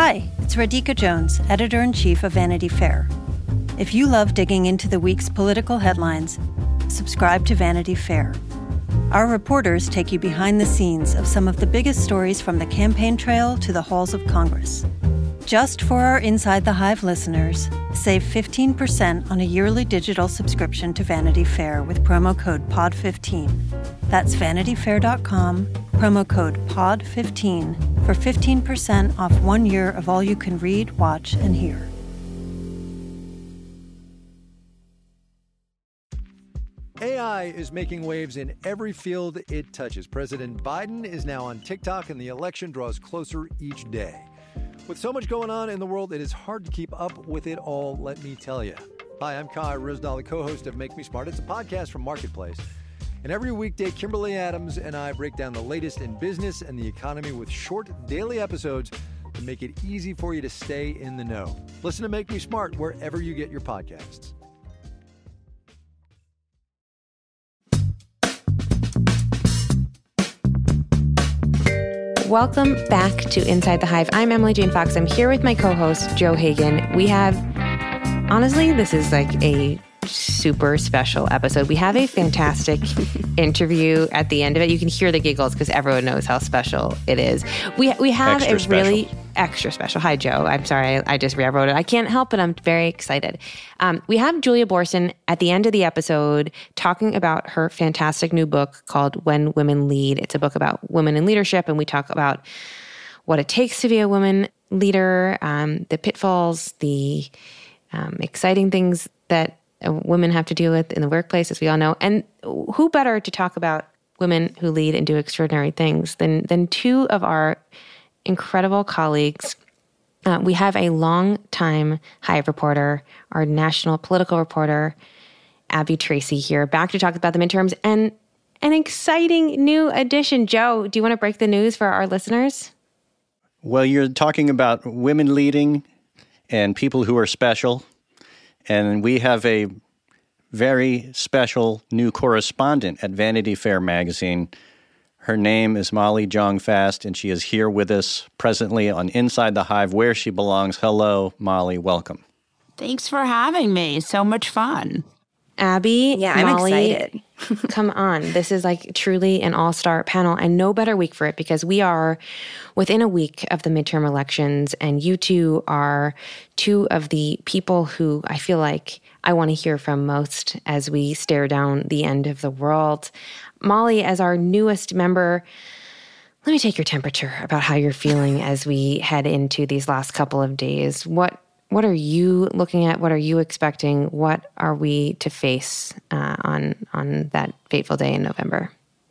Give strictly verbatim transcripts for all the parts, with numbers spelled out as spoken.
Hi, it's Radhika Jones, Editor-in-Chief of Vanity Fair. If you love digging into the week's political headlines, subscribe to Vanity Fair. Our reporters take you behind the scenes of some of the biggest stories from the campaign trail to the halls of Congress. Just for our Inside the Hive listeners, save fifteen percent on a yearly digital subscription to Vanity Fair with promo code P O D fifteen. That's vanity fair dot com, promo code P O D fifteen for fifteen percent off one year of all you can read, watch, and hear. A I is making waves in every field it touches. President Biden is now on TikTok, and the election draws closer each day. With so much going on in the world, it is hard to keep up with it all, let me tell you. Hi, I'm Kai Ryssdal, the co-host of Make Me Smart. It's a podcast from Marketplace. And every weekday, Kimberly Adams and I break down the latest in business and the economy with short daily episodes to make it easy for you to stay in the know. Listen to Make Me Smart wherever you get your podcasts. Welcome back to Inside the Hive. I'm Emily Jane Fox. I'm here with my co-host, Joe Hagan. We have, honestly, this is like a super special episode. We have a fantastic interview at the end of it. You can hear the giggles because everyone knows how special it is. We we have extra a special. really extra special. Hi, Joe. I'm sorry. I, I just rewrote it. I can't help it. I'm very excited. Um, we have Julia Boorstin at the end of the episode talking about her fantastic new book called When Women Lead. It's a book about women in leadership, and we talk about what it takes to be a woman leader, um, the pitfalls, the um, exciting things that women have to deal with in the workplace, as we all know. And who better to talk about women who lead and do extraordinary things than than two of our incredible colleagues. Uh, we have a long-time Hive reporter, our national political reporter, Abby Tracy here, back to talk about the midterms and an exciting new addition. Joe, do you want to break the news for our listeners? Well, you're talking about women leading and people who are special. And we have a very special new correspondent at Vanity Fair magazine. Her name is Molly Jong-Fast, and she is here with us presently on Inside the Hive, where she belongs. Hello, Molly. Welcome. Thanks for having me. So much fun. Abby, yeah, I'm Molly, excited. Come on. This is like truly an all-star panel, and no better week for it because we are within a week of the midterm elections, and you two are two of the people who I feel like I want to hear from most as we stare down the end of the world. Molly, as our newest member, let me take your temperature about how you're feeling as we head into these last couple of days. What What are you looking at? What are you expecting? What are we to face uh, on on that fateful day in November?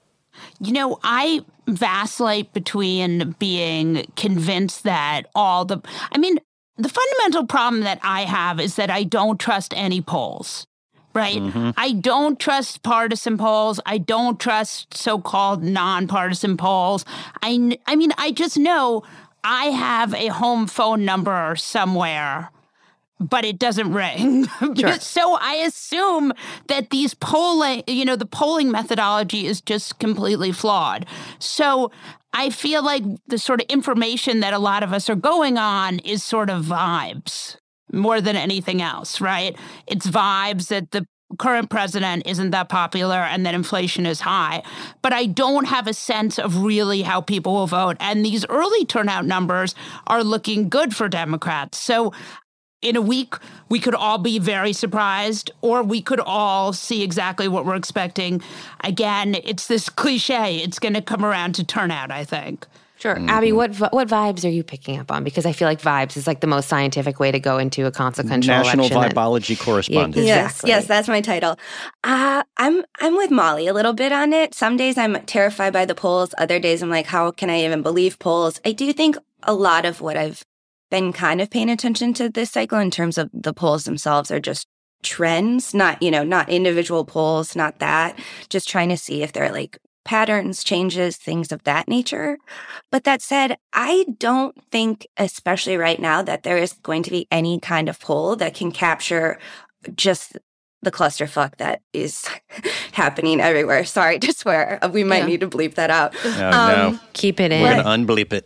You know, I vacillate between being convinced that all the, I mean, the fundamental problem that I have is that I don't trust any polls, right? Mm-hmm. I don't trust partisan polls. I don't trust so-called nonpartisan polls. I, I mean, I just know I have a home phone number somewhere, but it doesn't ring. Sure. So I assume that these polling, you know, the polling methodology is just completely flawed. So I feel like the sort of information that a lot of us are going on is sort of vibes more than anything else, right? It's vibes that the current president isn't that popular and that inflation is high. But I don't have a sense of really how people will vote. And these early turnout numbers are looking good for Democrats. So in a week, we could all be very surprised, or we could all see exactly what we're expecting. Again, it's this cliche. It's going to come around to turnout, I think. Sure. Mm-hmm. Abby, what what vibes are you picking up on? Because I feel like vibes is like the most scientific way to go into a consequential National election. National Vibology Correspondent. Yeah, Yes, exactly. yes, that's my title. Uh, I'm I'm with Molly a little bit on it. Some days I'm terrified by the polls. Other days I'm like, how can I even believe polls? I do think a lot of what I've been kind of paying attention to this cycle in terms of the polls themselves are just trends, not, you know, not individual polls, not that, just trying to see if they're like patterns, changes, things of that nature. But that said, I don't think, especially right now, that there is going to be any kind of poll that can capture just the clusterfuck that is happening everywhere. Sorry to swear. We might yeah. need to bleep that out. No, um, no. Keep it in. We're going to unbleep it.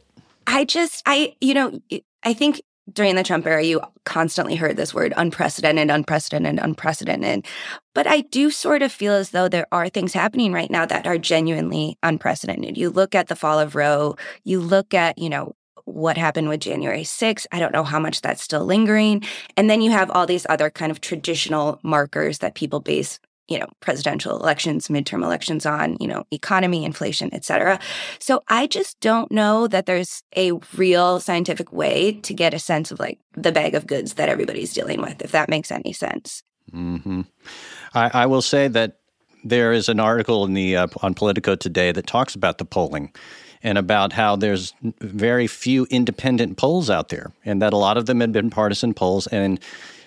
I just, I, you know, I think during the Trump era, you constantly heard this word unprecedented, unprecedented, unprecedented. But I do sort of feel as though there are things happening right now that are genuinely unprecedented. You look at the fall of Roe, you look at, you know, what happened with January sixth. I don't know how much that's still lingering. And then you have all these other kind of traditional markers that people base, you know, presidential elections, midterm elections on, you know, economy, inflation, et cetera. So I just don't know that there's a real scientific way to get a sense of like the bag of goods that everybody's dealing with, if that makes any sense. Mm-hmm. I, I will say that there is an article in the uh, on Politico today that talks about the polling and about how there's very few independent polls out there, and that a lot of them had been partisan polls, and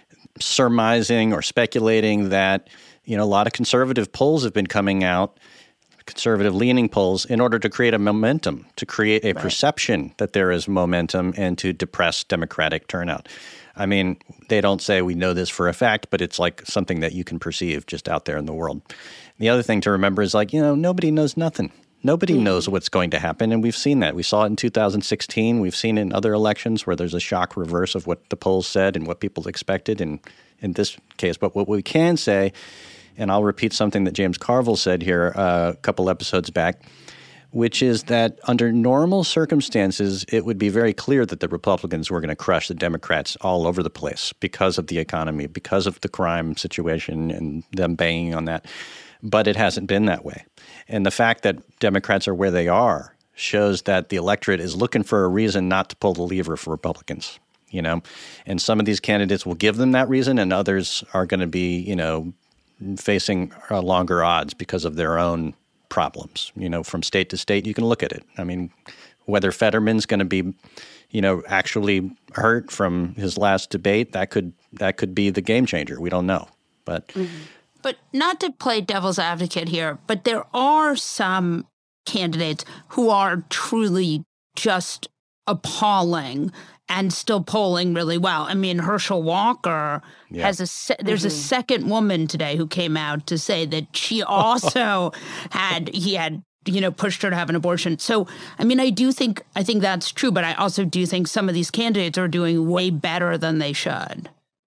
surmising or speculating that, you know, a lot of conservative polls have been coming out, conservative-leaning polls, in order to create a momentum, to create a right. perception that there is momentum and to depress Democratic turnout. I mean, they don't say we know this for a fact, but it's like something that you can perceive just out there in the world. The other thing to remember is like, you know, nobody knows nothing. Nobody mm-hmm. knows what's going to happen, and we've seen that. We saw it in two thousand sixteen. We've seen it in other elections where there's a shock reverse of what the polls said and what people expected in, in this case. But what we can say, and I'll repeat something that James Carville said here uh, a couple episodes back, which is that under normal circumstances, it would be very clear that the Republicans were going to crush the Democrats all over the place because of the economy, because of the crime situation and them banging on that. But it hasn't been that way. And the fact that Democrats are where they are shows that the electorate is looking for a reason not to pull the lever for Republicans, you know. And some of these candidates will give them that reason, and others are going to be, you know, facing uh, longer odds because of their own problems. You know, from state to state, you can look at it. I mean, whether Fetterman's going to be, you know, actually hurt from his last debate, that could that could be the game changer. We don't know, but. Mm-hmm. But not to play devil's advocate here, but there are some candidates who are truly just appalling and still polling really well. I mean, Herschel Walker yeah. has a se- there's mm-hmm. a second woman today who came out to say that she also had he had you know pushed her to have an abortion. So I mean, I do think I think that's true, but I also do think some of these candidates are doing way better than they should.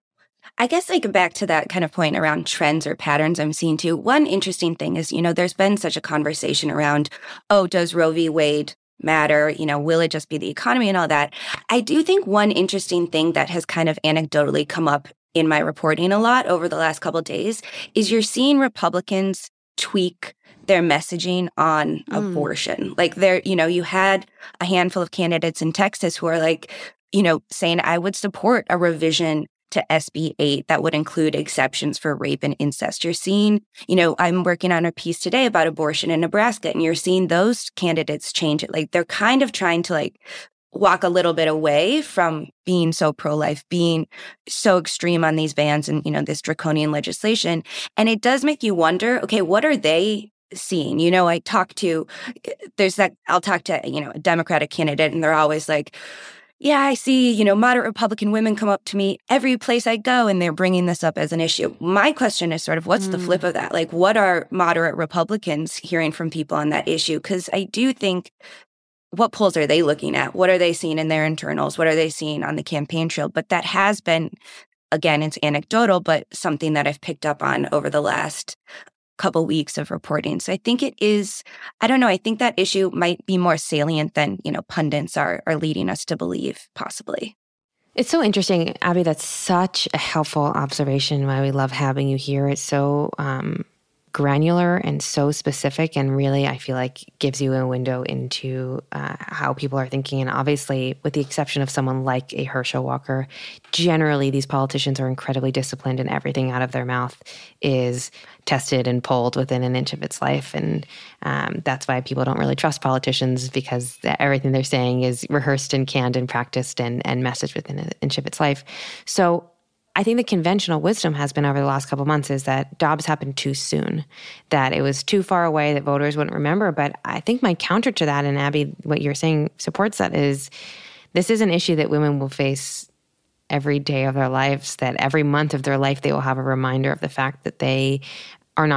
I guess like back to that kind of point around trends or patterns I'm seeing too. One interesting thing is, you know, there's been such a conversation around, oh, does Roe v. Wade matter? You know, will it just be the economy and all that? I do think one interesting thing that has kind of anecdotally come up in my reporting a lot over the last couple of days is you're seeing Republicans tweak their messaging on mm. abortion. Like there, you know, you had a handful of candidates in Texas who are like, you know, saying I would support a revision to S B eight that would include exceptions for rape and incest. You're seeing, you know, I'm working on a piece today about abortion in Nebraska, and you're seeing those candidates change it. Like they're kind of trying to like walk a little bit away from being so pro-life, being so extreme on these bans and, you know, this draconian legislation. And it does make you wonder, okay, what are they seeing? You know, I talk to, there's that, I'll talk to, you know, a Democratic candidate, and they're always like, yeah, I see, you know, moderate Republican women come up to me every place I go, and they're bringing this up as an issue. My question is sort of, what's mm. the flip of that? Like, what are moderate Republicans hearing from people on that issue? Because I do think, what polls are they looking at? What are they seeing in their internals? What are they seeing on the campaign trail? But that has been, again, it's anecdotal, but something that I've picked up on over the last couple weeks of reporting. So I think it is, I don't know, I think that issue might be more salient than, you know, pundits are are leading us to believe, possibly. It's so interesting, Abby. That's such a helpful observation. Why we love having you here. It's so um, granular and so specific, and really, I feel like gives you a window into uh, how people are thinking. And obviously, with the exception of someone like a Herschel Walker, generally these politicians are incredibly disciplined, and everything out of their mouth is tested and polled within an inch of its life. And um, that's why people don't really trust politicians, because everything they're saying is rehearsed and canned and practiced and, and messaged within an inch of its life. So I think the conventional wisdom has been over the last couple of months is that Dobbs happened too soon, that it was too far away, that voters wouldn't remember. But I think my counter to that, and Abby, what you're saying supports that, is this is an issue that women will face every day of their lives, that every month of their life they will have a reminder of the fact that they are not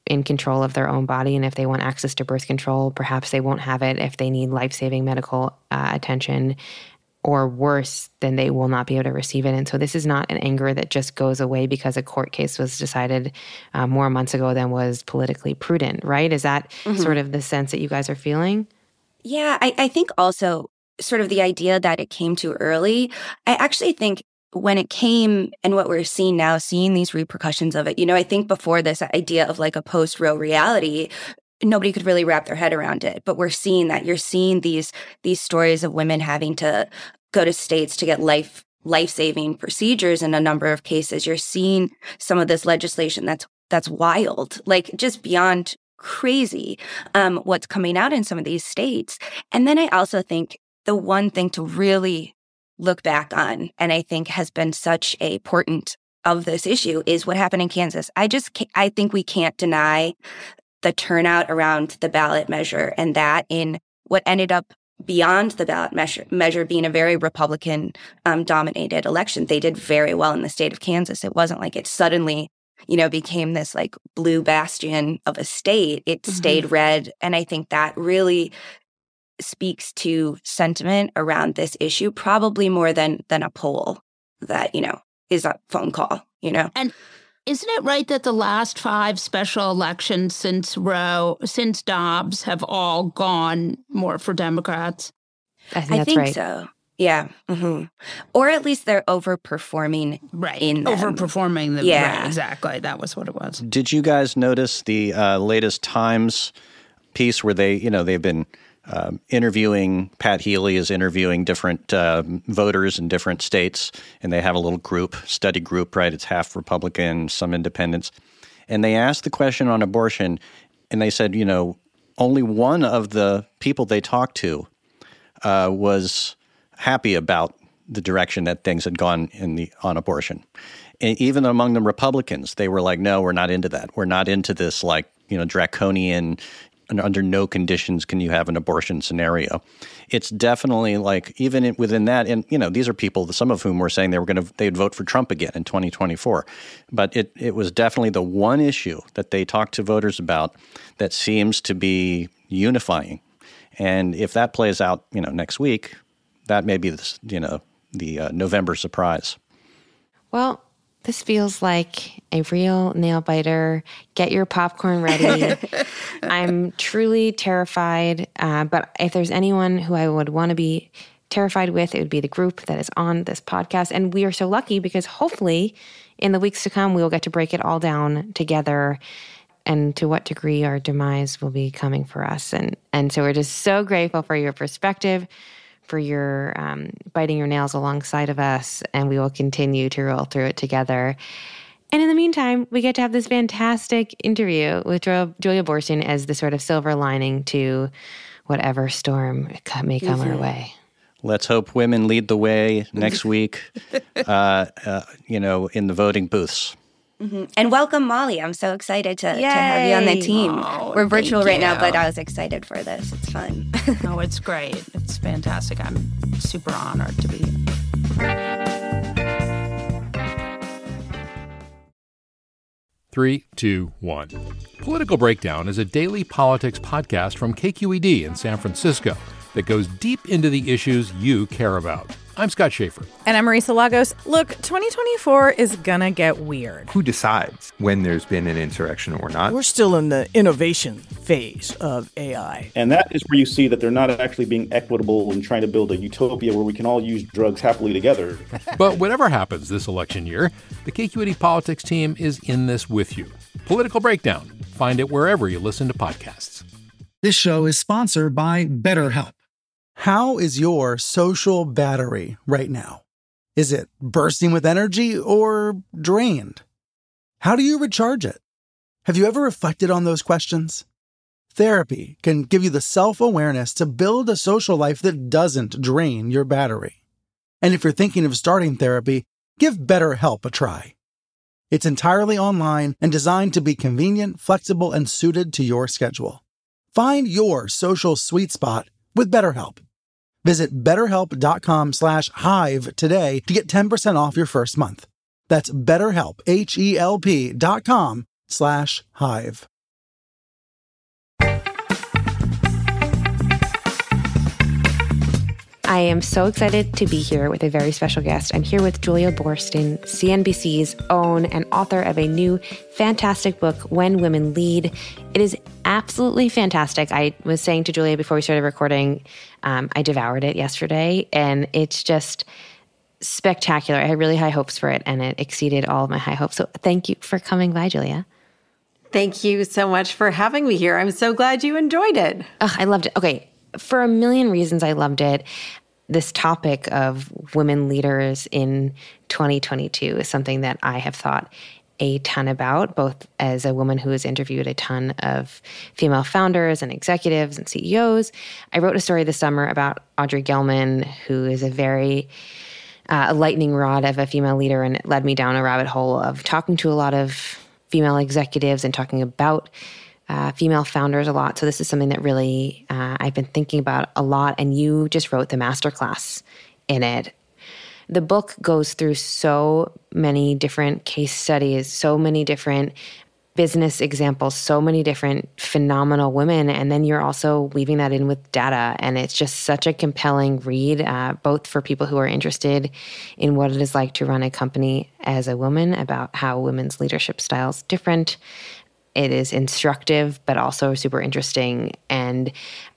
in control of their own body. And if they want access to birth control, perhaps they won't have it if they need life-saving medical uh, attention. Or worse, then they will not be able to receive it. And so this is not an anger that just goes away because a court case was decided uh, more months ago than was politically prudent, right? Is that mm-hmm. sort of the sense that you guys are feeling? Yeah, I, I think also sort of the idea that it came too early. I actually think when it came and what we're seeing now, seeing these repercussions of it, you know, I think before this idea of like a post-Roe reality, nobody could really wrap their head around it. But we're seeing that. You're seeing these these stories of women having to go to states to get life life-saving procedures in a number of cases. You're seeing some of this legislation that's that's wild, like just beyond crazy, um, what's coming out in some of these states. And then I also think the one thing to really look back on, and I think has been such a portent of this issue, is what happened in Kansas. I just I think we can't deny the turnout around the ballot measure, and that in what ended up beyond the ballot measure, measure being a very Republican um, dominated election. They did very well in the state of Kansas. It wasn't like it suddenly, you know, became this like blue bastion of a state. It mm-hmm. stayed red. And I think that really speaks to sentiment around this issue, probably more than than a poll that, you know, is a phone call, you know. And isn't it right that the last five special elections since Roe, since Dobbs, have all gone more for Democrats? I think, I that's think right. so. Yeah. Mm-hmm. Or at least they're overperforming right. in them. Overperforming them. Yeah. Right, exactly. That was what it was. Did you guys notice the uh, latest Times piece where they, you know, they've been Um, interviewing, Pat Healy is interviewing different uh, voters in different states, and they have a little group, study group, right? It's half Republican, some independents. And they asked the question on abortion, and they said, you know, only one of the people they talked to uh, was happy about the direction that things had gone in the on abortion. And even among the Republicans, they were like, no, we're not into that. We're not into this, like, you know, draconian, and under no conditions can you have an abortion scenario. It's definitely like, even in, within that, and, you know, these are people, some of whom were saying they were going to, they'd vote for Trump again in twenty twenty-four. But it, it was definitely the one issue that they talked to voters about that seems to be unifying. And if that plays out, you know, next week, that may be the, you know, the uh, November surprise. Well, this feels like a real nail biter. Get your popcorn ready. I'm truly terrified. Uh, but if there's anyone who I would want to be terrified with, it would be the group that is on this podcast. And we are so lucky because hopefully in the weeks to come, we will get to break it all down together and to what degree our demise will be coming for us. And, and so we're just so grateful for your perspective, for your um, biting your nails alongside of us, and we will continue to roll through it together. And in the meantime, we get to have this fantastic interview with jo- Julia Boorstin as the sort of silver lining to whatever storm may come mm-hmm. our way. Let's hope women lead the way next week, uh, uh, you know, in the voting booths. Mm-hmm. And welcome, Molly. I'm so excited to, to have you on the team. Oh, We're virtual right you. now, but I was excited for this. It's fun. Oh, it's great. It's fantastic. I'm super honored to be here. Three, two, one. Political Breakdown is a daily politics podcast from K Q E D in San Francisco that goes deep into the issues you care about. I'm Scott Schaefer. And I'm Marisa Lagos. Look, twenty twenty-four is gonna get weird. Who decides when there's been an insurrection or not? We're still in the innovation phase of A I. And that is where you see that they're not actually being equitable and trying to build a utopia where we can all use drugs happily together. But whatever happens this election year, the K Q E D Politics team is in this with you. Political Breakdown. Find it wherever you listen to podcasts. This show is sponsored by BetterHelp. How is your social battery right now? Is it bursting with energy or drained? How do you recharge it? Have you ever reflected on those questions? Therapy can give you the self-awareness to build a social life that doesn't drain your battery. And if you're thinking of starting therapy, give BetterHelp a try. It's entirely online and designed to be convenient, flexible, and suited to your schedule. Find your social sweet spot with BetterHelp. Visit betterhelp.com slash hive today to get ten percent off your first month. That's betterhelp, H E L P dot com slash hive. I am so excited to be here with a very special guest. I'm here with Julia Boorstin, C N B C's own and author of a new fantastic book, When Women Lead. It is absolutely fantastic. I was saying to Julia before we started recording, um, I devoured it yesterday, and it's just spectacular. I had really high hopes for it, and it exceeded all of my high hopes. So thank you for coming by, Julia. Thank you so much for having me here. I'm so glad you enjoyed it. Oh, I loved it. Okay. For a million reasons, I loved it. This topic of women leaders in twenty twenty-two is something that I have thought a ton about, both as a woman who has interviewed a ton of female founders and executives and C E Os. I wrote a story this summer about Audrey Gelman, who is a very uh, a lightning rod of a female leader, and it led me down a rabbit hole of talking to a lot of female executives and talking about Uh, female founders a lot. So this is something that really uh, I've been thinking about a lot, and you just wrote the masterclass in it. The book goes through so many different case studies, so many different business examples, so many different phenomenal women, and then you're also weaving that in with data, and it's just such a compelling read, uh, both for people who are interested in what it is like to run a company as a woman, about how women's leadership styles different. It is instructive, but also super interesting. And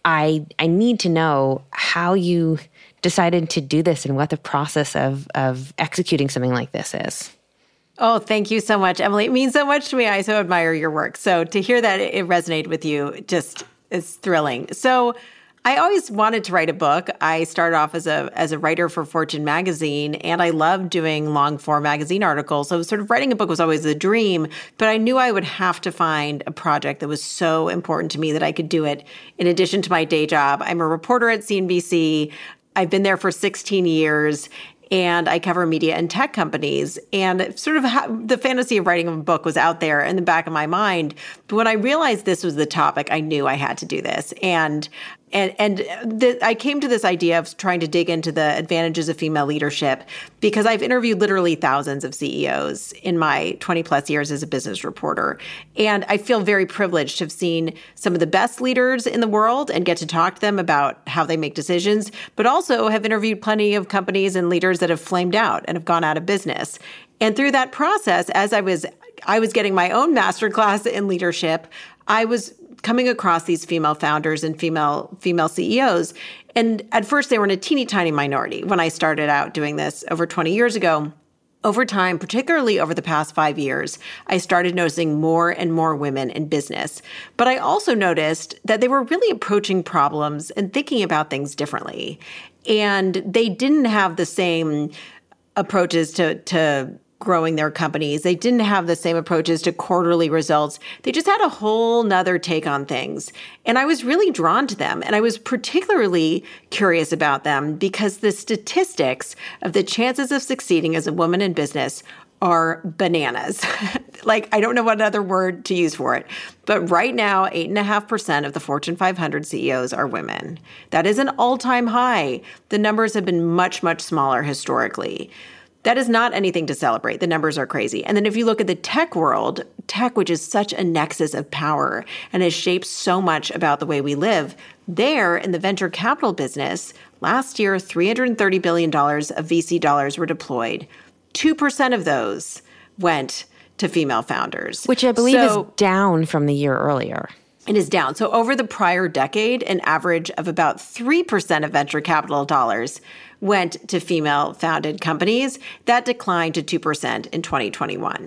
I I need to know how you decided to do this and what the process of of executing something like this is. Oh, thank you so much, Emily. It means so much to me. I so admire your work. So to hear that it resonated with you just is thrilling. So I always wanted to write a book. I started off as a as a writer for Fortune magazine, and I loved doing long-form magazine articles. So sort of writing a book was always a dream, but I knew I would have to find a project that was so important to me that I could do it in addition to my day job. I'm a reporter at C N B C. I've been there for sixteen years, and I cover media and tech companies. And sort of how, the fantasy of writing a book was out there in the back of my mind. But when I realized this was the topic, I knew I had to do this. And And and the, I came to this idea of trying to dig into the advantages of female leadership because I've interviewed literally thousands of C E Os in my twenty plus years as a business reporter. And I feel very privileged to have seen some of the best leaders in the world and get to talk to them about how they make decisions, but also have interviewed plenty of companies and leaders that have flamed out and have gone out of business. And through that process, as I was I was getting my own masterclass in leadership, I was coming across these female founders and female female C E Os. And at first, they were in a teeny tiny minority when I started out doing this over twenty years ago. Over time, particularly over the past five years, I started noticing more and more women in business. But I also noticed that they were really approaching problems and thinking about things differently. And they didn't have the same approaches to, to growing their companies. They didn't have the same approaches to quarterly results. They just had a whole nother take on things. And I was really drawn to them. And I was particularly curious about them because the statistics of the chances of succeeding as a woman in business are bananas. Like, I don't know what other word to use for it. But right now, eight point five percent of the Fortune five hundred C E Os are women. That is an all-time high. The numbers have been much, much smaller historically. That is not anything to celebrate. The numbers are crazy. And then if you look at the tech world, tech, which is such a nexus of power and has shaped so much about the way we live, there in the venture capital business, last year, three hundred thirty billion dollars of V C dollars were deployed. two percent of those went to female founders. Which I believe so, is down from the year earlier. It is down. So over the prior decade, an average of about three percent of venture capital dollars went to female-founded companies. That declined to two percent in twenty twenty-one.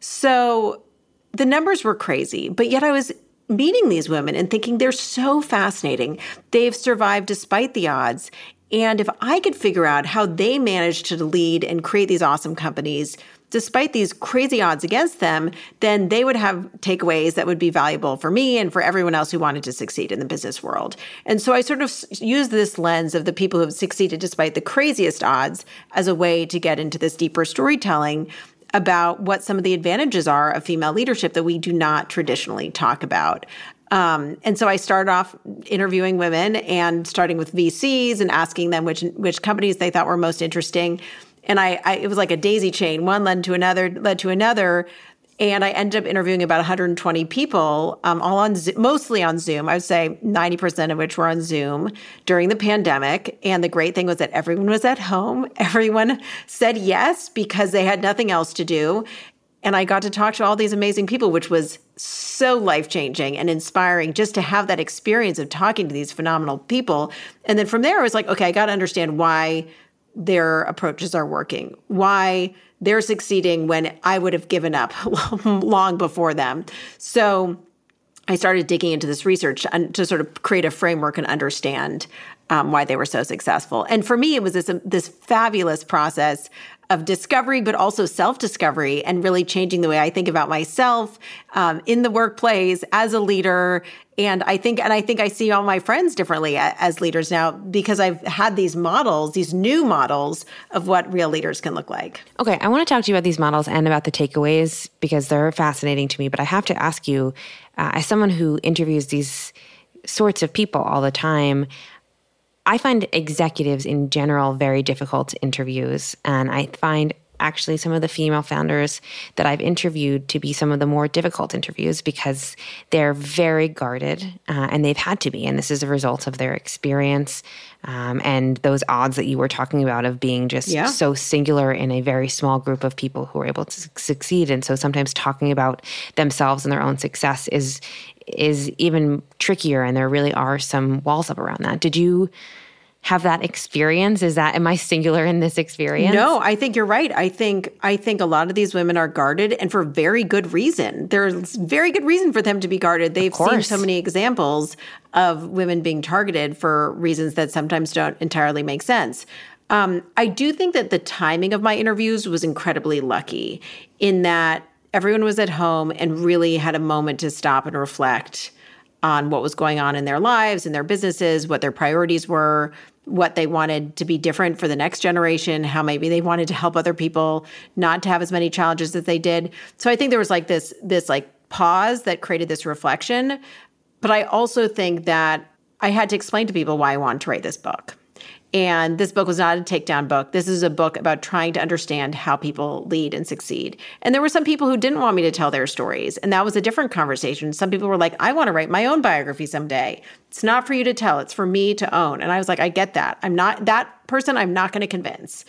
So the numbers were crazy, but yet I was meeting these women and thinking they're so fascinating. They've survived despite the odds. And if I could figure out how they managed to lead and create these awesome companies despite these crazy odds against them, then they would have takeaways that would be valuable for me and for everyone else who wanted to succeed in the business world. And so I sort of use this lens of the people who have succeeded despite the craziest odds as a way to get into this deeper storytelling about what some of the advantages are of female leadership that we do not traditionally talk about. Um, and so I started off interviewing women and starting with V Cs and asking them which which companies they thought were most interesting. And I, I it was like a daisy chain. One led to another, led to another. And I ended up interviewing about one hundred twenty people, um, all on Zo- mostly on Zoom. I would say ninety percent of which were on Zoom during the pandemic. And the great thing was that everyone was at home. Everyone said yes because they had nothing else to do. And I got to talk to all these amazing people, which was so life-changing and inspiring just to have that experience of talking to these phenomenal people. And then from there, I was like, okay, I got to understand why their approaches are working, why they're succeeding when I would have given up long before them. So I started digging into this research to sort of create a framework and understand um, why they were so successful. And for me, it was this, this fabulous process of discovery, but also self-discovery and really changing the way I think about myself um, in the workplace as a leader. And I think, and I think I see all my friends differently as leaders now because I've had these models, these new models of what real leaders can look like. Okay, I want to talk to you about these models and about the takeaways because they're fascinating to me. But I have to ask you, uh, as someone who interviews these sorts of people all the time, I find executives in general very difficult interviews, and I find actually some of the female founders that I've interviewed to be some of the more difficult interviews because they're very guarded, uh, and they've had to be, and this is a result of their experience um, and those odds that you were talking about of being just yeah. so singular in a very small group of people who are able to succeed. And so sometimes talking about themselves and their own success is is even trickier, and there really are some walls up around that. Did you have that experience? Is that, am I singular in this experience? No, I think you're right. I think I think a lot of these women are guarded, and for very good reason. There's very good reason for them to be guarded. They've seen so many examples of women being targeted for reasons that sometimes don't entirely make sense. Um, I do think that the timing of my interviews was incredibly lucky in that everyone was at home and really had a moment to stop and reflect on what was going on in their lives and their businesses, what their priorities were, what they wanted to be different for the next generation, how maybe they wanted to help other people not to have as many challenges as they did. So I think there was like this, this like pause that created this reflection. But I also think that I had to explain to people why I wanted to write this book. And this book was not a takedown book. This is a book about trying to understand how people lead and succeed. And there were some people who didn't want me to tell their stories. And that was a different conversation. Some people were like, I want to write my own biography someday. It's not for you to tell. It's for me to own. And I was like, I get that. I'm not that person. I'm not going to convince.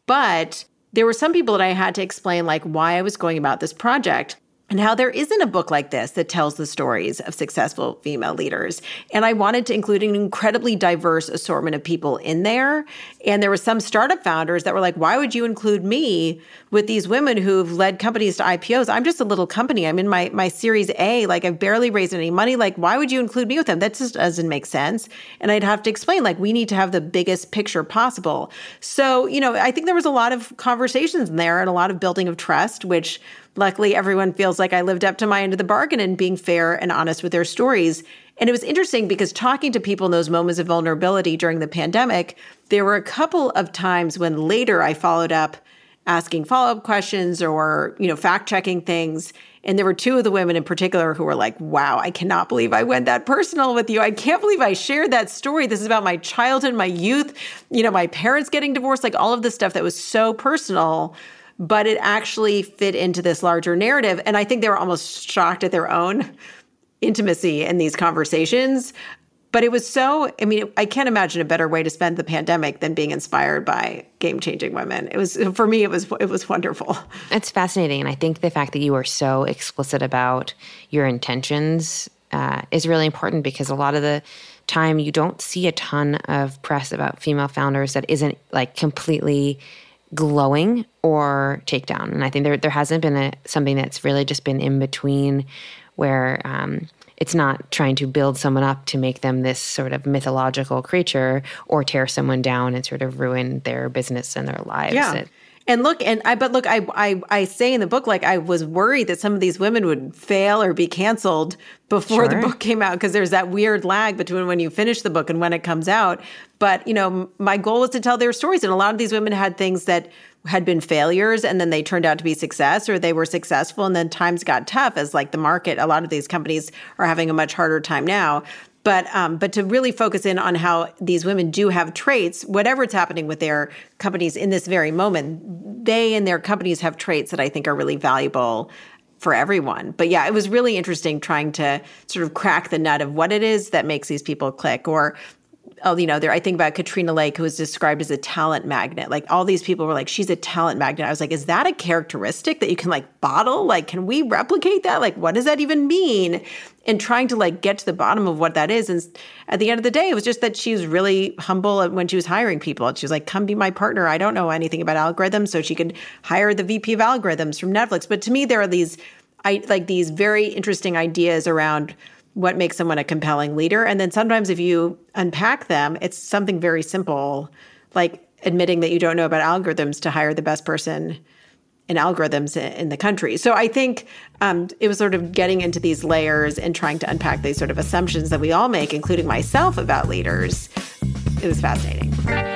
But there were some people that I had to explain like why I was going about this project and how there isn't a book like this that tells the stories of successful female leaders. And I wanted to include an incredibly diverse assortment of people in there. And there were some startup founders that were like, why would you include me with these women who've led companies to I P Os? I'm just a little company. I'm in my, my Series A. Like, I've barely raised any money. Like, why would you include me with them? That just doesn't make sense. And I'd have to explain, like, we need to have the biggest picture possible. So, you know, I think there was a lot of conversations in there and a lot of building of trust, which luckily, everyone feels like I lived up to my end of the bargain in being fair and honest with their stories. And it was interesting because talking to people in those moments of vulnerability during the pandemic, there were a couple of times when later I followed up asking follow-up questions or, you know, fact-checking things. And there were two of the women in particular who were like, wow, I cannot believe I went that personal with you. I can't believe I shared that story. This is about my childhood, my youth, you know, my parents getting divorced, like all of this stuff that was so personal, but it actually fit into this larger narrative. And I think they were almost shocked at their own intimacy in these conversations. But it was so, I mean, I can't imagine a better way to spend the pandemic than being inspired by game-changing women. It was, for me, it was it was wonderful. It's fascinating. And I think the fact that you were so explicit about your intentions uh, is really important because a lot of the time you don't see a ton of press about female founders that isn't like completely glowing or takedown. And I think there there hasn't been a, something that's really just been in between where um, it's not trying to build someone up to make them this sort of mythological creature or tear someone down and sort of ruin their business and their lives. Yeah. It, And look, and I, but look, I, I, I say in the book, like I was worried that some of these women would fail or be canceled before Sure. the book came out because there's that weird lag between when you finish the book and when it comes out. But, you know, my goal was to tell their stories. And a lot of these women had things that had been failures and then they turned out to be success, or they were successful and then times got tough as like the market. A lot of these companies are having a much harder time now. But um, but to really focus in on how these women do have traits, whatever it's happening with their companies in this very moment, they and their companies have traits that I think are really valuable for everyone. But yeah, it was really interesting trying to sort of crack the nut of what it is that makes these people click. Or, oh, you know, there, I think about Katrina Lake, who was described as a talent magnet. Like all these people were like, she's a talent magnet. I was like, is that a characteristic that you can like bottle? Like, can we replicate that? Like, what does that even mean? And trying to like get to the bottom of what that is. And at the end of the day, it was just that she was really humble when she was hiring people. And she was like, come be my partner. I don't know anything about algorithms. So she could hire the V P of algorithms from Netflix. But to me, there are these, I like these very interesting ideas around what makes someone a compelling leader. And then sometimes if you unpack them, it's something very simple, like admitting that you don't know about algorithms to hire the best person in algorithms in the country. So I think um, it was sort of getting into these layers and trying to unpack these sort of assumptions that we all make, including myself, about leaders. It was fascinating.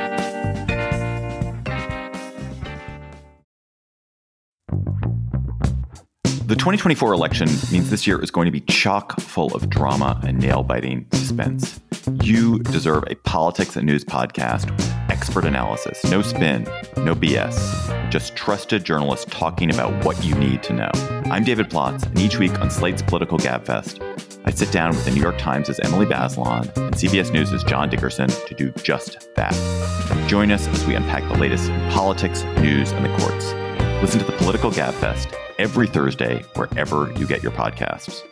The twenty twenty-four election means this year is going to be chock full of drama and nail-biting suspense. You deserve a politics and news podcast with expert analysis, no spin, no B S, just trusted journalists talking about what you need to know. I'm David Plotz, and each week on Slate's Political Gabfest, I sit down with the New York Times' Emily Bazelon and C B S News' John Dickerson to do just that. Join us as we unpack the latest in politics, news, and the courts. Listen to the Political Gabfest every Thursday, wherever you get your podcasts.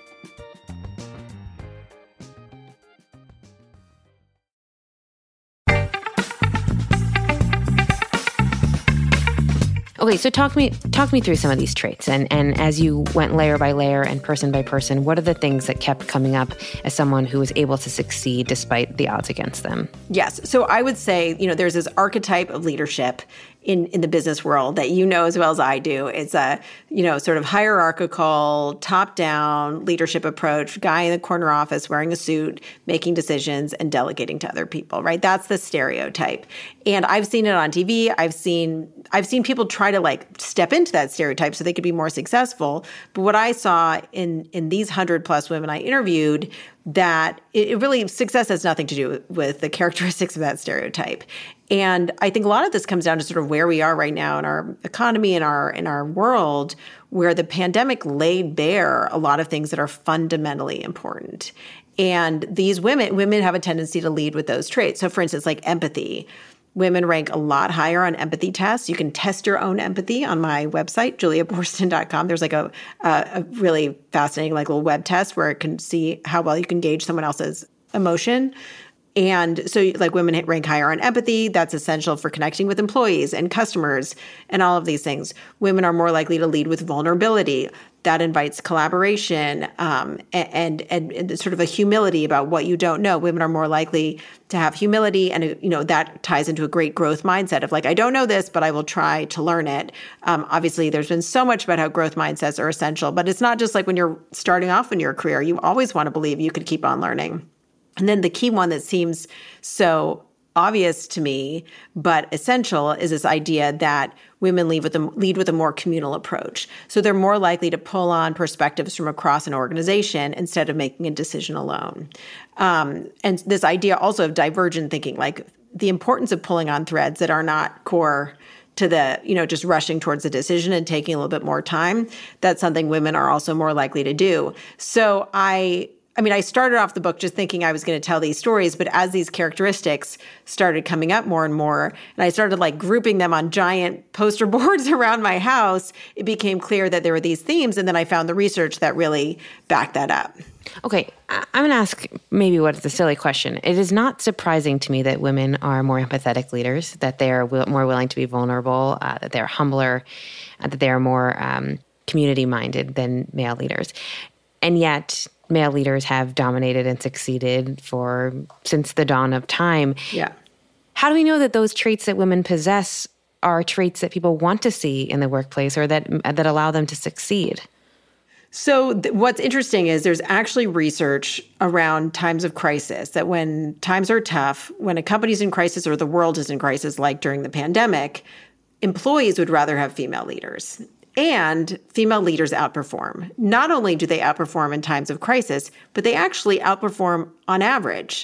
Okay, so talk me talk me through some of these traits. And, and as you went layer by layer and person by person, what are the things that kept coming up as someone who was able to succeed despite the odds against them? Yes. So I would say, you know, there's this archetype of leadership in, in the business world that you know as well as I do. It's a, you know, sort of hierarchical, top-down leadership approach, guy in the corner office wearing a suit, making decisions and delegating to other people, right? That's the stereotype. And I've seen it on T V. I've seen I've seen people try to like step into that stereotype so they could be more successful. But what I saw in in these hundred plus women I interviewed, that it, it really, success has nothing to do with the characteristics of that stereotype. And I think a lot of this comes down to sort of where we are right now in our economy, in our in our world, where the pandemic laid bare a lot of things that are fundamentally important. And these women, women have a tendency to lead with those traits. So for instance, like empathy. Women rank a lot higher on empathy tests. You can test your own empathy on my website, julia boorstin dot com. There's like a, a, a really fascinating like little web test where it can see how well you can gauge someone else's emotion. And so like women rank higher on empathy. That's essential for connecting with employees and customers and all of these things. Women are more likely to lead with vulnerability. That invites collaboration um, and, and and sort of a humility about what you don't know. Women are more likely to have humility, and you know that ties into a great growth mindset of like, I don't know this, but I will try to learn it. Um, obviously, there's been so much about how growth mindsets are essential, but it's not just like when you're starting off in your career. You always want to believe you could keep on learning. And then the key one that seems so obvious to me, but essential, is this idea that women lead with, a, lead with a more communal approach. So they're more likely to pull on perspectives from across an organization instead of making a decision alone. Um, and this idea also of divergent thinking, like the importance of pulling on threads that are not core to the, you know, just rushing towards a decision and taking a little bit more time. That's something women are also more likely to do. So I... I mean, I started off the book just thinking I was going to tell these stories, but as these characteristics started coming up more and more, and I started like grouping them on giant poster boards around my house, it became clear that there were these themes, and then I found the research that really backed that up. Okay, I'm going to ask maybe what's a silly question. It is not surprising to me that women are more empathetic leaders, that they are w- more willing to be vulnerable, uh, that they're humbler, uh, that they are more um, community-minded than male leaders. And yet male leaders have dominated and succeeded for since the dawn of time. Yeah. How do we know that those traits that women possess are traits that people want to see in the workplace or that that allow them to succeed? So th- what's interesting is there's actually research around times of crisis, that when times are tough, when a company's in crisis or the world is in crisis, like during the pandemic, employees would rather have female leaders. And female leaders outperform. Not only do they outperform in times of crisis, but they actually outperform on average.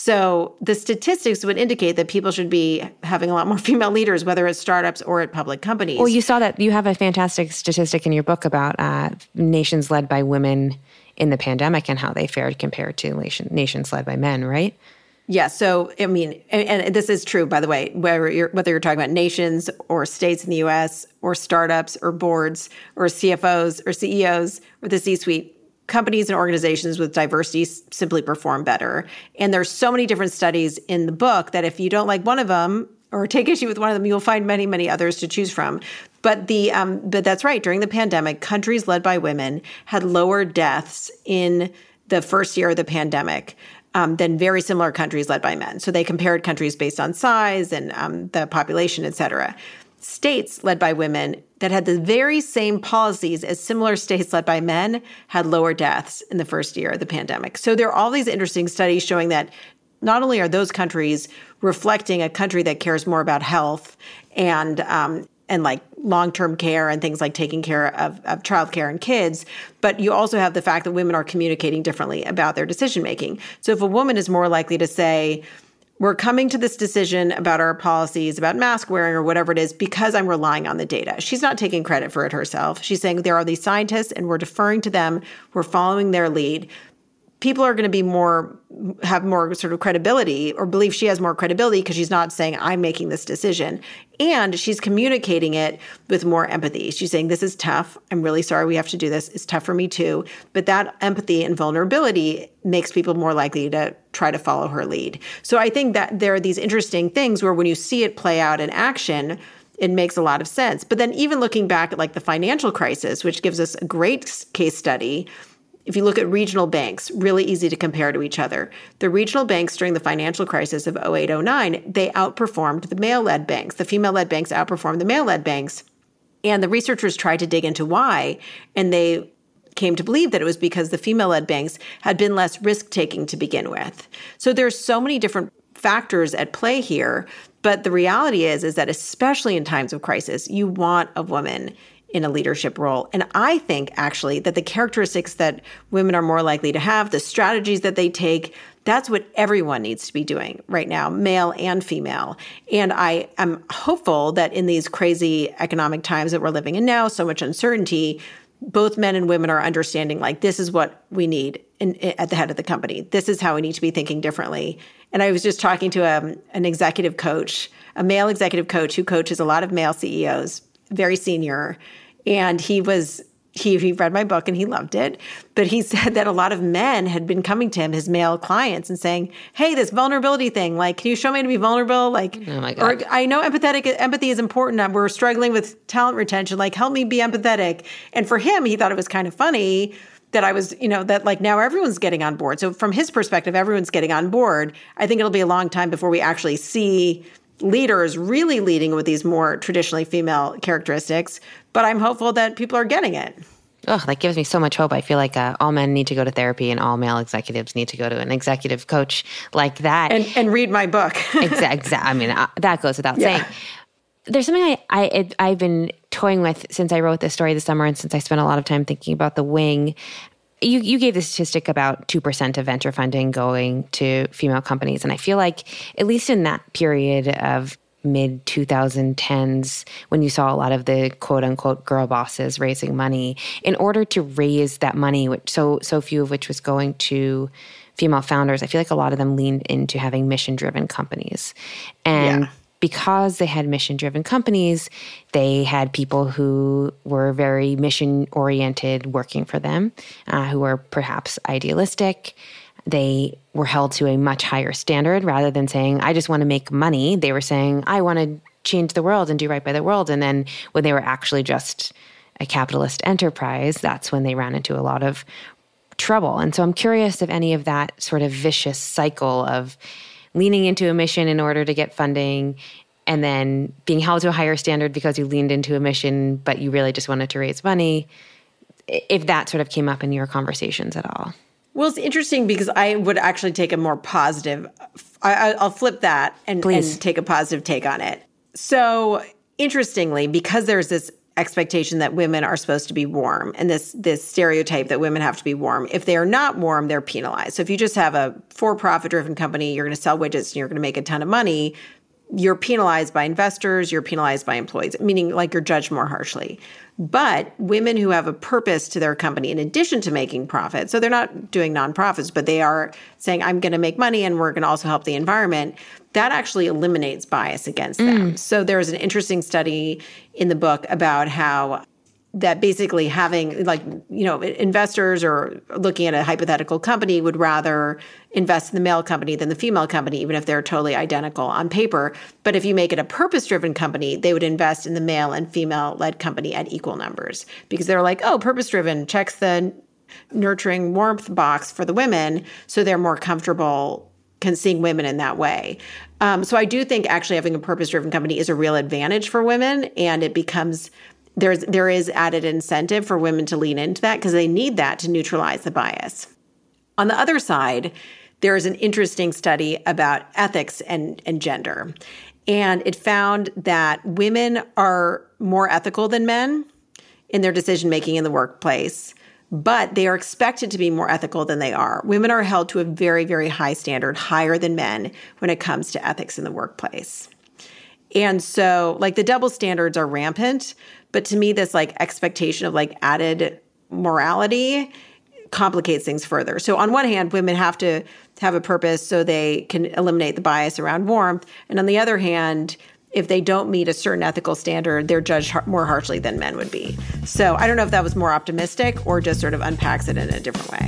So the statistics would indicate that people should be having a lot more female leaders, whether at startups or at public companies. Well, you saw that. You have a fantastic statistic in your book about uh, nations led by women in the pandemic and how they fared compared to nation, nations led by men, right? Yeah. So, I mean, and, and this is true, by the way, whether you're, whether you're talking about nations or states in the U S or startups or boards or C F Os or C E Os or the C-suite, companies and organizations with diversity s- simply perform better. And there's so many different studies in the book that if you don't like one of them or take issue with one of them, you'll find many, many others to choose from. But the um, but that's right. During the pandemic, countries led by women had lower deaths in the first year of the pandemic Um, than very similar countries led by men. So they compared countries based on size and um, the population, et cetera. States led by women that had the very same policies as similar states led by men had lower deaths in the first year of the pandemic. So there are all these interesting studies showing that not only are those countries reflecting a country that cares more about health and um, and like long-term care and things like taking care of, of childcare and kids, but you also have the fact that women are communicating differently about their decision-making. So if a woman is more likely to say, we're coming to this decision about our policies, about mask wearing or whatever it is, because I'm relying on the data. She's not taking credit for it herself. She's saying there are these scientists and we're deferring to them. We're following their lead. People are going to be more, have more sort of credibility or believe she has more credibility because she's not saying, I'm making this decision. And she's communicating it with more empathy. She's saying, this is tough. I'm really sorry we have to do this. It's tough for me too. But that empathy and vulnerability makes people more likely to try to follow her lead. So I think that there are these interesting things where when you see it play out in action, it makes a lot of sense. But then even looking back at like the financial crisis, which gives us a great case study, if you look at regional banks, really easy to compare to each other. The regional banks during the financial crisis of oh eight oh nine, they outperformed the male-led banks. The female-led banks outperformed the male-led banks. And the researchers tried to dig into why, and they came to believe that it was because the female-led banks had been less risk-taking to begin with. So there's so many different factors at play here, but the reality is, is that especially in times of crisis, you want a woman in a leadership role. And I think actually that the characteristics that women are more likely to have, the strategies that they take, that's what everyone needs to be doing right now, male and female. And I am hopeful that in these crazy economic times that we're living in now, so much uncertainty, both men and women are understanding like this is what we need in, in, at the head of the company. This is how we need to be thinking differently. And I was just talking to a, an executive coach, a male executive coach who coaches a lot of male C E Os, very senior. And he was, he, he read my book and he loved it. But he said that a lot of men had been coming to him, his male clients, and saying, hey, this vulnerability thing, like, can you show me how to be vulnerable? Like, oh my God. Or I know empathetic empathy is important. We're struggling with talent retention. Like, help me be empathetic. And for him, he thought it was kind of funny that I was, you know, that like now everyone's getting on board. So from his perspective, everyone's getting on board. I think it'll be a long time before we actually see leaders really leading with these more traditionally female characteristics. But I'm hopeful that people are getting it. Oh, that gives me so much hope. I feel like uh, all men need to go to therapy and all male executives need to go to an executive coach like that. And, and read my book. Exactly. I mean, uh, that goes without yeah. saying. There's something I, I, it, I've been toying with since I wrote this story this summer and since I spent a lot of time thinking about the wing. You, you gave the statistic about two percent of venture funding going to female companies. And I feel like, at least in that period of mid twenty tens, when you saw a lot of the quote unquote girl bosses raising money, in order to raise that money, which so so few of which was going to female founders, I feel like a lot of them leaned into having mission-driven companies. And yeah. because they had mission-driven companies, they had people who were very mission-oriented working for them, uh, who were perhaps idealistic. They were held to a much higher standard rather than saying, I just want to make money. They were saying, I want to change the world and do right by the world. And then when they were actually just a capitalist enterprise, that's when they ran into a lot of trouble. And so I'm curious if any of that sort of vicious cycle of leaning into a mission in order to get funding and then being held to a higher standard because you leaned into a mission, but you really just wanted to raise money, if that sort of came up in your conversations at all. Well, it's interesting because I would actually take a more positive, I, I'll flip that and, and take a positive take on it. So interestingly, because there's this expectation that women are supposed to be warm and this this stereotype that women have to be warm. If they are not warm, they're penalized. So if you just have a for-profit driven company, you're going to sell widgets and you're going to make a ton of money, you're penalized by investors, you're penalized by employees, meaning like you're judged more harshly. But women who have a purpose to their company in addition to making profit, so they're not doing nonprofits, but they are saying, I'm going to make money and we're going to also help the environment, that actually eliminates bias against mm. them. So there's an interesting study in the book about how that basically having, like, you know, investors or looking at a hypothetical company would rather invest in the male company than the female company, even if they're totally identical on paper. But if you make it a purpose-driven company, they would invest in the male and female-led company at equal numbers because they're like, oh, purpose-driven checks the nurturing warmth box for the women, so they're more comfortable seeing women in that way. Um, so I do think actually having a purpose-driven company is a real advantage for women, and it becomes There's there is added incentive for women to lean into that because they need that to neutralize the bias. On the other side, there is an interesting study about ethics and, and gender. And it found that women are more ethical than men in their decision-making in the workplace, but they are expected to be more ethical than they are. Women are held to a very, very high standard, higher than men when it comes to ethics in the workplace. And so, like, the double standards are rampant, but to me, this, like, expectation of, like, added morality complicates things further. So on one hand, women have to have a purpose so they can eliminate the bias around warmth. And on the other hand, if they don't meet a certain ethical standard, they're judged har- more harshly than men would be. So I don't know if that was more optimistic or just sort of unpacks it in a different way.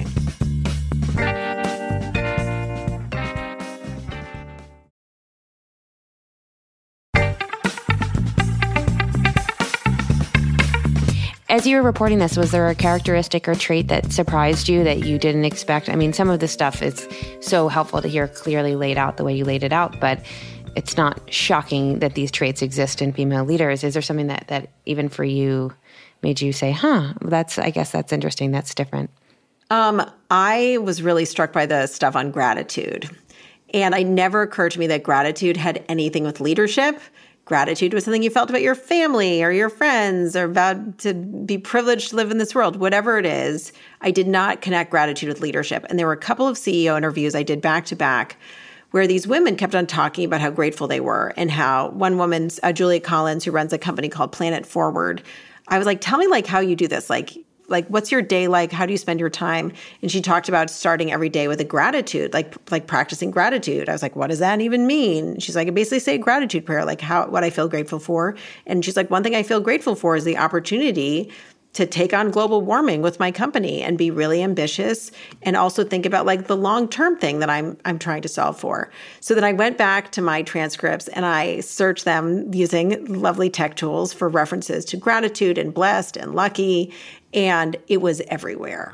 As you were reporting this, was there a characteristic or trait that surprised you that you didn't expect? I mean, some of the stuff is so helpful to hear clearly laid out the way you laid it out, but it's not shocking that these traits exist in female leaders. Is there something that, that even for you made you say, huh, that's, I guess that's interesting, that's different? Um, I was really struck by the stuff on gratitude. And it never occurred to me that gratitude had anything with leadership. Gratitude was something you felt about your family or your friends or about to be privileged to live in this world, whatever it is. I did not connect gratitude with leadership. And there were a couple of C E O interviews I did back to back where these women kept on talking about how grateful they were and how one woman, uh, Julia Collins, who runs a company called Planet Forward, I was like, tell me like how you do this. Like, like what's your day like? How do you spend your time? And she talked about starting every day with a gratitude, like like practicing gratitude. I was like, what does that even mean? She's like, I basically say a gratitude prayer, like how what I feel grateful for. And she's like, one thing I feel grateful for is the opportunity to take on global warming with my company and be really ambitious and also think about like the long-term thing that I'm I'm trying to solve for. So then I went back to my transcripts and I searched them using lovely tech tools for references to gratitude and blessed and lucky, and it was everywhere.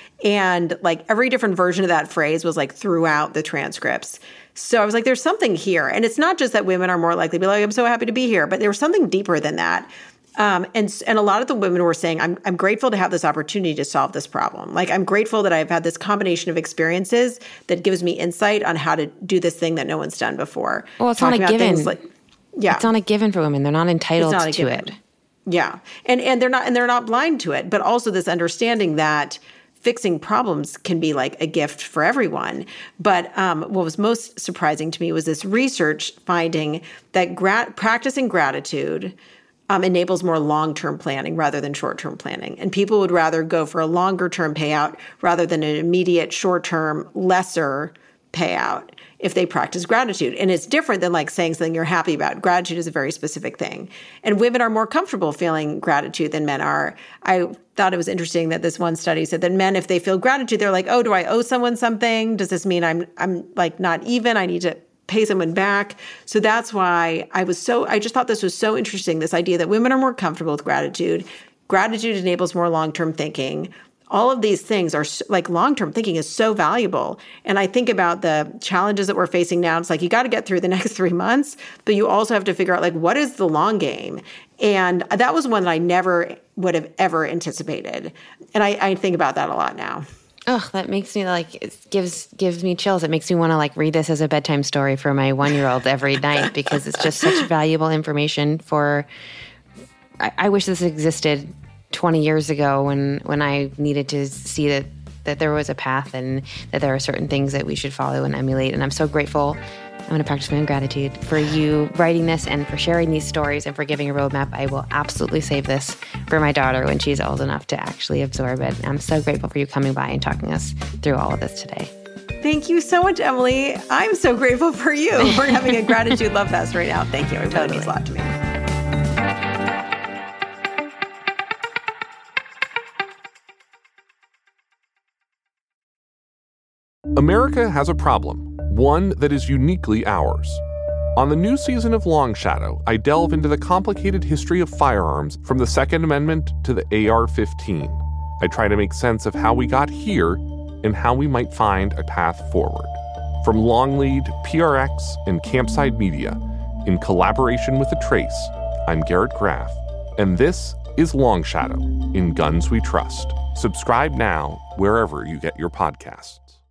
And like every different version of that phrase was like throughout the transcripts. So I was like, there's something here. And it's not just that women are more likely to be like, I'm so happy to be here, but there was something deeper than that. Um, and and a lot of the women were saying, I'm I'm grateful to have this opportunity to solve this problem. Like, I'm grateful that I've had this combination of experiences that gives me insight on how to do this thing that no one's done before. Well, it's Talking not a given. Like, yeah, it's not a given for women. They're not entitled not to it. Yeah, and and they're not and they're not blind to it. But also this understanding that fixing problems can be like a gift for everyone. But um, what was most surprising to me was this research finding that gra- practicing gratitude Um, enables more long-term planning rather than short-term planning. And people would rather go for a longer-term payout rather than an immediate short-term lesser payout if they practice gratitude. And it's different than like saying something you're happy about. Gratitude is a very specific thing. And women are more comfortable feeling gratitude than men are. I thought it was interesting that this one study said that men, if they feel gratitude, they're like, oh, do I owe someone something? Does this mean I'm I'm like not even? I need to pay someone back. So that's why I was so, I just thought this was so interesting, this idea that women are more comfortable with gratitude. Gratitude enables more long-term thinking. All of these things are like long-term thinking is so valuable. And I think about the challenges that we're facing now. It's like, you got to get through the next three months, but you also have to figure out like, what is the long game? And that was one that I never would have ever anticipated. And I, I think about that a lot now. Oh, that makes me like, it gives gives me chills. It makes me want to like read this as a bedtime story for my one-year-old every night because it's just such valuable information for I, I wish this existed twenty years ago when, when I needed to see that, that there was a path and that there are certain things that we should follow and emulate. And I'm so grateful. I'm going to practice my own gratitude for you writing this and for sharing these stories and for giving a roadmap. I will absolutely save this for my daughter when she's old enough to actually absorb it. I'm so grateful for you coming by and talking us through all of this today. Thank you so much, Emily. I'm so grateful for you. We're having a gratitude love fest right now. Thank you. It really totally. means a lot to me. America has a problem, one that is uniquely ours. On the new season of Long Shadow, I delve into the complicated history of firearms from the Second Amendment to the A R fifteen. I try to make sense of how we got here and how we might find a path forward. From Longlead, P R X, and Campside Media, in collaboration with The Trace, I'm Garrett Graff, and this is Long Shadow, in Guns We Trust. Subscribe now wherever you get your podcasts.